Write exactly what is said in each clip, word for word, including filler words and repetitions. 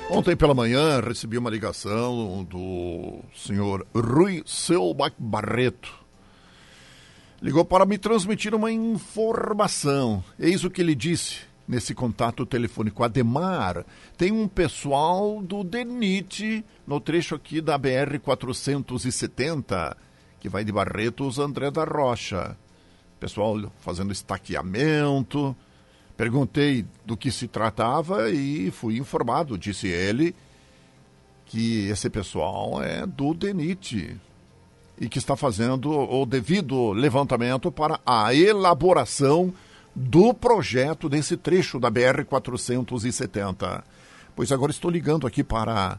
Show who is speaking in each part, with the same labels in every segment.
Speaker 1: Ontem pela manhã recebi uma ligação do senhor Rui Selbach Barreto. Ligou para me transmitir uma informação. Eis o que ele disse nesse contato telefônico. Ademar, tem um pessoal do DENIT no trecho aqui da B R quatrocentos e setenta, que vai de Barretos a André da Rocha. Pessoal fazendo estaqueamento. Perguntei do que se tratava e fui informado, disse ele, que esse pessoal é do DENIT e que está fazendo o devido levantamento para a elaboração do projeto desse trecho da B R quatrocentos e setenta. Pois agora estou ligando aqui para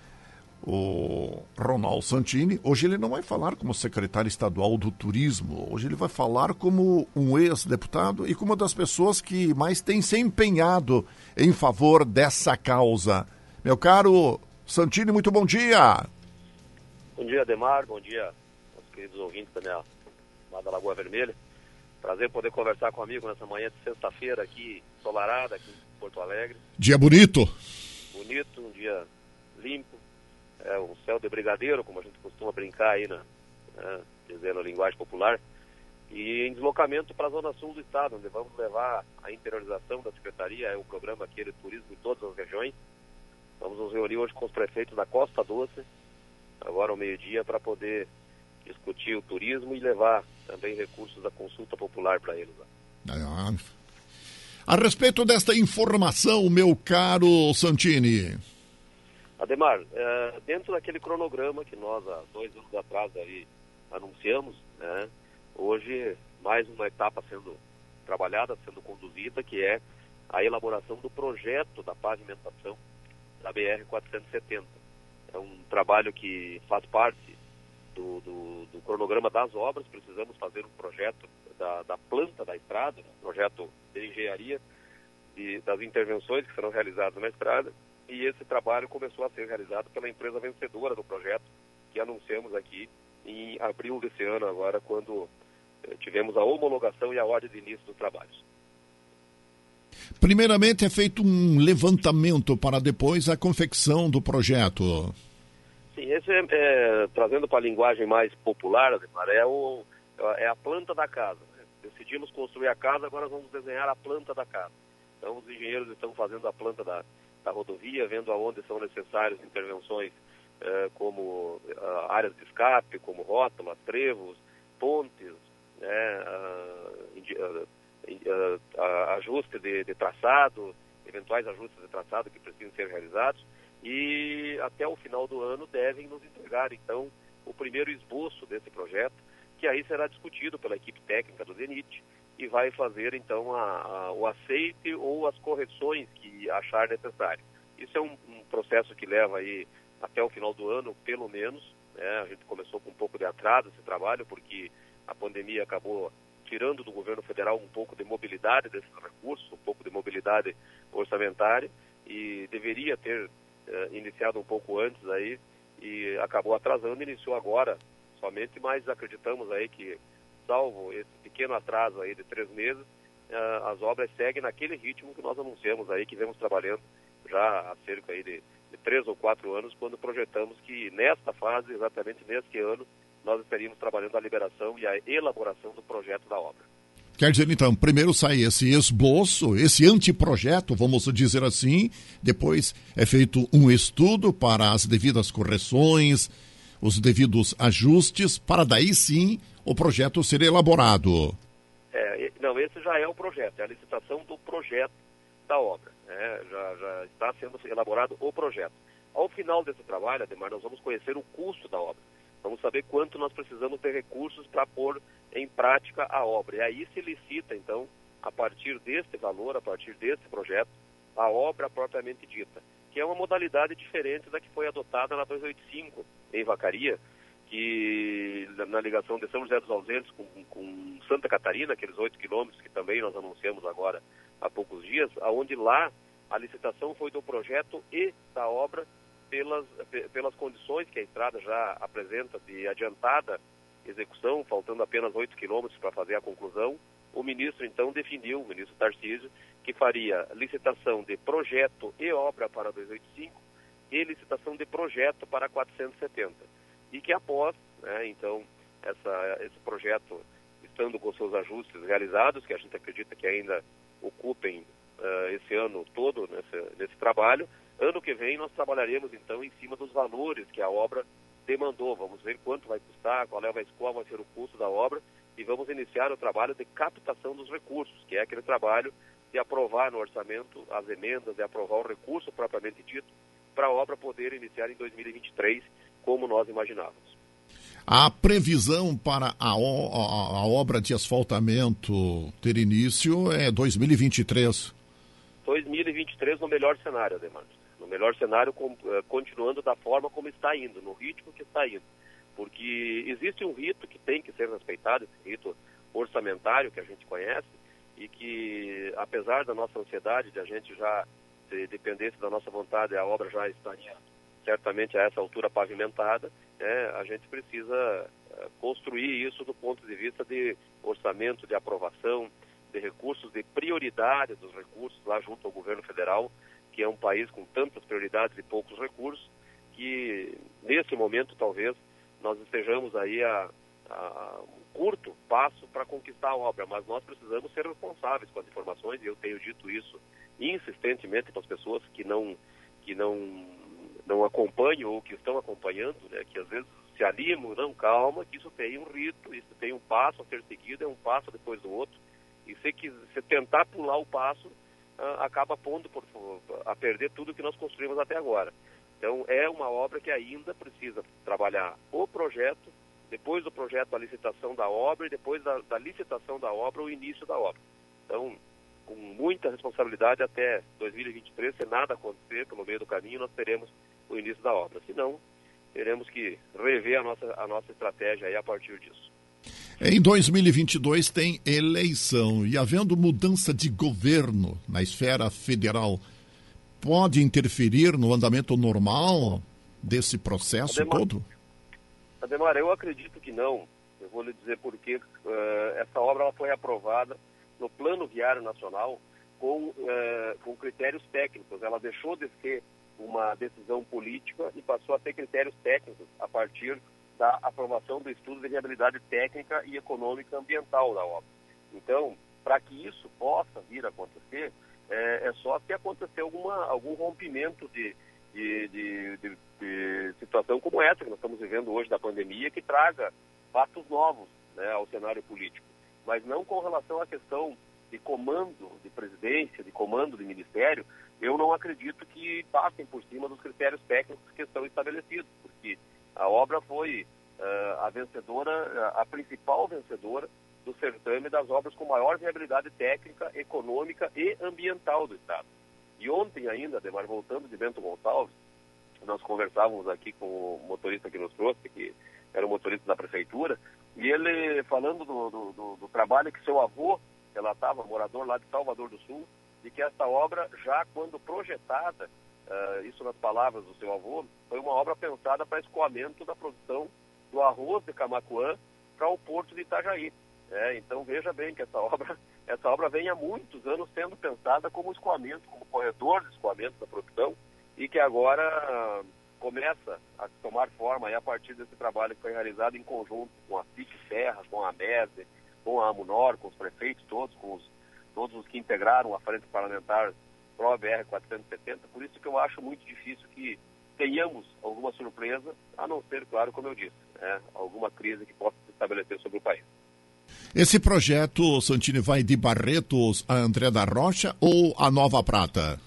Speaker 1: o Ronaldo Santini. Hoje ele não vai falar como secretário estadual do turismo, hoje ele vai falar como um ex-deputado e como uma das pessoas que mais tem se empenhado em favor dessa causa. Meu caro Santini, muito bom dia.
Speaker 2: Bom dia, Ademar, bom dia aos queridos ouvintes da minha amada Lagoa Vermelha. Prazer poder conversar com um amigo nessa manhã de sexta-feira aqui, ensolarada, aqui em Porto Alegre.
Speaker 1: Dia bonito.
Speaker 2: Bonito, um dia limpo. É um céu de brigadeiro, como a gente costuma brincar aí, né? né dizendo a linguagem popular, e em deslocamento para a zona sul do estado, onde vamos levar a interiorização da Secretaria, é o programa aqui de turismo em todas as regiões. Vamos nos reunir hoje com os prefeitos da Costa Doce, agora ao meio-dia, para poder discutir o turismo e levar também recursos da consulta popular para eles.
Speaker 1: Ah, a respeito desta informação, meu caro Santini...
Speaker 2: Ademar, é, dentro daquele cronograma que nós há dois anos atrás aí anunciamos, né, hoje mais uma etapa sendo trabalhada, sendo conduzida, que é a elaboração do projeto da pavimentação da B R quatrocentos e setenta. É um trabalho que faz parte do, do, do cronograma das obras. Precisamos fazer um projeto da, da planta da estrada, um projeto de engenharia de, das intervenções que serão realizadas na estrada. E esse trabalho começou a ser realizado pela empresa vencedora do projeto, que anunciamos aqui em abril desse ano, agora, quando eh, tivemos a homologação e a ordem de início dos trabalhos.
Speaker 1: Primeiramente é feito um levantamento para depois a confecção do projeto.
Speaker 2: Sim, esse é, é trazendo para a linguagem mais popular, é, o, é a planta da casa. Né? Decidimos construir a casa, agora vamos desenhar a planta da casa. Então os engenheiros estão fazendo a planta da da rodovia, vendo aonde são necessárias intervenções eh, como uh, áreas de escape, como rótulas, trevos, pontes, né, uh, uh, uh, uh, ajuste de, de traçado, eventuais ajustes de traçado que precisam ser realizados, e até o final do ano devem nos entregar, então, o primeiro esboço desse projeto, que aí será discutido pela equipe técnica do DENIT, e vai fazer, então, a, a, o aceite ou as correções que achar necessário. Isso é um, um processo que leva aí até o final do ano, pelo menos, né? A gente começou com um pouco de atraso esse trabalho, porque a pandemia acabou tirando do governo federal um pouco de mobilidade desses recursos, um pouco de mobilidade orçamentária, e deveria ter eh, iniciado um pouco antes aí, e acabou atrasando, iniciou agora somente, mas acreditamos aí que, salvo esse pequeno atraso aí de três meses, uh, as obras seguem naquele ritmo que nós anunciamos aí, que vemos trabalhando já há cerca aí de, de três ou quatro anos, quando projetamos que nesta fase, exatamente neste ano, nós estaríamos trabalhando a liberação e a elaboração do projeto da obra.
Speaker 1: Quer dizer, então, primeiro sai esse esboço, esse anteprojeto, vamos dizer assim, depois é feito um estudo para as devidas correções, os devidos ajustes, para daí sim o projeto ser elaborado.
Speaker 2: É, não, esse já é o projeto, é a licitação do projeto da obra. Né? Já, já está sendo elaborado o projeto. Ao final desse trabalho, Ademar, nós vamos conhecer o custo da obra. Vamos saber quanto nós precisamos ter recursos para pôr em prática a obra. E aí se licita, então, a partir deste valor, a partir desse projeto, a obra propriamente dita, que é uma modalidade diferente da que foi adotada na duzentos e oitenta e cinco, em Vacaria, que na ligação de São José dos Ausentes com, com Santa Catarina, aqueles oito quilômetros que também nós anunciamos agora há poucos dias, onde lá a licitação foi do projeto e da obra pelas, pelas condições que a estrada já apresenta de adiantada execução, faltando apenas oito quilômetros para fazer a conclusão, o ministro então definiu, o ministro Tarcísio, que faria licitação de projeto e obra para duzentos e oitenta e cinco e licitação de projeto para quatrocentos e setenta. E que após, né, então, essa, esse projeto, estando com seus ajustes realizados, que a gente acredita que ainda ocupem uh, esse ano todo nesse, nesse trabalho, ano que vem nós trabalharemos então em cima dos valores que a obra demandou. Vamos ver quanto vai custar, qual, é, qual vai ser o custo da obra e vamos iniciar o trabalho de captação dos recursos, que é aquele trabalho de aprovar no orçamento as emendas, de aprovar o recurso propriamente dito, para a obra poder iniciar em dois mil e vinte e três, como nós imaginávamos.
Speaker 1: A previsão para a, a, a obra de asfaltamento ter início é dois mil e vinte e três.
Speaker 2: dois mil e vinte e três no melhor cenário, Ademar. No melhor cenário, com, uh, continuando da forma como está indo, no ritmo que está indo. Porque existe um rito que tem que ser respeitado, esse rito orçamentário que a gente conhece, e que, apesar da nossa ansiedade, de a gente já, se dependesse da nossa vontade, a obra já estaria certamente a essa altura pavimentada, né, a gente precisa uh, construir isso do ponto de vista de orçamento, de aprovação, de recursos, de prioridade dos recursos lá junto ao governo federal, que é um país com tantas prioridades e poucos recursos, que nesse momento talvez nós estejamos aí a, a um curto passo para conquistar a obra, mas nós precisamos ser responsáveis com as informações, e eu tenho dito isso insistentemente para as pessoas que não, que não, não acompanham ou que estão acompanhando, né, que às vezes se animam, não, calma, que isso tem um rito, isso tem um passo a ser seguido, é um passo depois do outro, e se, se tentar pular o passo, uh, acaba pondo por, a perder tudo que nós construímos até agora. Então, é uma obra que ainda precisa trabalhar o projeto, depois do projeto a licitação da obra e depois da, da licitação da obra o início da obra. Então, com muita responsabilidade até dois mil e vinte e três, se nada acontecer pelo meio do caminho, nós teremos o início da obra. Se não, teremos que rever a nossa, a nossa estratégia aí a partir disso.
Speaker 1: Em dois mil e vinte e dois tem eleição e, havendo mudança de governo na esfera federal, pode interferir no andamento normal desse processo
Speaker 2: Ademar,
Speaker 1: todo?
Speaker 2: Ademar, eu acredito que não. Eu vou lhe dizer por quê. Uh, essa obra ela foi aprovada no Plano Viário Nacional com, uh, com critérios técnicos. Ela deixou de ser uma decisão política e passou a ter critérios técnicos a partir da aprovação do estudo de viabilidade técnica e econômica ambiental da obra. Então, para que isso possa vir a acontecer, é, é só se acontecer alguma, algum rompimento de, de, de, de, de situação como essa que nós estamos vivendo hoje da pandemia, que traga fatos novos, né, ao cenário político. Mas não com relação à questão de comando de presidência, de comando de ministério, eu não acredito que passem por cima dos critérios técnicos que estão estabelecidos, porque a obra foi uh, a vencedora, a principal vencedora do certame das obras com maior viabilidade técnica, econômica e ambiental do Estado. E ontem ainda, Ademar, voltando de Bento Gonçalves, nós conversávamos aqui com o motorista que nos trouxe, que era o motorista da prefeitura, e ele falando do, do, do, do trabalho que seu avô relatava, morador lá de Salvador do Sul, de que esta obra, já quando projetada, Uh, isso nas palavras do seu avô, foi uma obra pensada para escoamento da produção do arroz de Camaquã para o porto de Itajaí. É, então veja bem que essa obra, essa obra vem há muitos anos sendo pensada como escoamento, como corredor de escoamento da produção, e que agora uh, começa a tomar forma aí, a partir desse trabalho que foi realizado em conjunto com a C I C Serra, com a MESE, com a AMUNOR, com os prefeitos todos, com os, todos os que integraram a frente parlamentar Pro B R quatrocentos e setenta, por isso que eu acho muito difícil que tenhamos alguma surpresa, a não ser, claro, como eu disse, né, alguma crise que possa se estabelecer sobre o país.
Speaker 1: Esse projeto, Santini, vai de Barretos a André da Rocha ou a Nova Prata?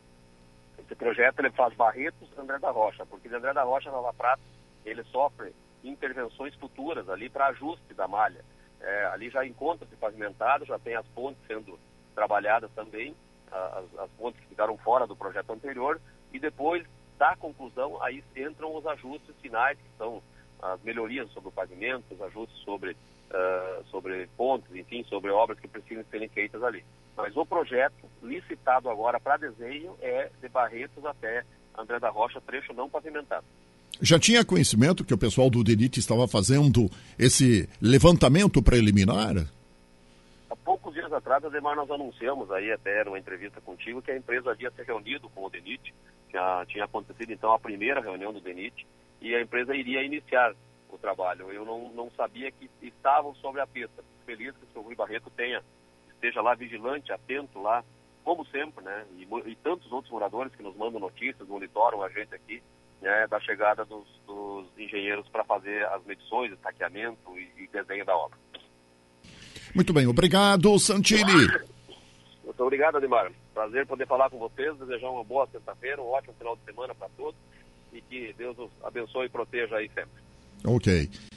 Speaker 2: Esse projeto ele faz Barretos a André da Rocha, porque de André da Rocha a Nova Prata ele sofre intervenções futuras ali para ajuste da malha. É, ali já encontra-se pavimentado, já tem as pontes sendo trabalhadas também, As, as pontes que ficaram fora do projeto anterior, e depois da conclusão aí entram os ajustes finais, que são as melhorias sobre o pavimento, os ajustes sobre, uh, sobre pontes, enfim, sobre obras que precisam serem feitas ali. Mas o projeto licitado agora para desenho é de Barretos até André da Rocha, trecho não pavimentado.
Speaker 1: Já tinha conhecimento que o pessoal do D E N I T estava fazendo esse levantamento preliminar?
Speaker 2: Há pouco dias atrás, Ademar, nós anunciamos aí até numa entrevista contigo que a empresa havia se reunido com o DENIT, já tinha acontecido então a primeira reunião do DENIT e a empresa iria iniciar o trabalho. Eu não, não sabia que estavam sobre a pista. Feliz que o senhor Rui Barreto tenha, esteja lá vigilante, atento lá, como sempre, né? E, e tantos outros moradores que nos mandam notícias, monitoram a gente aqui, né, da chegada dos, dos engenheiros para fazer as medições, estaqueamento e, e desenho da obra.
Speaker 1: Muito bem, obrigado, Santini.
Speaker 2: Muito obrigado, Ademar. Prazer poder falar com vocês, desejar uma boa sexta-feira, um ótimo final de semana para todos e que Deus os abençoe e proteja aí sempre.
Speaker 1: Ok.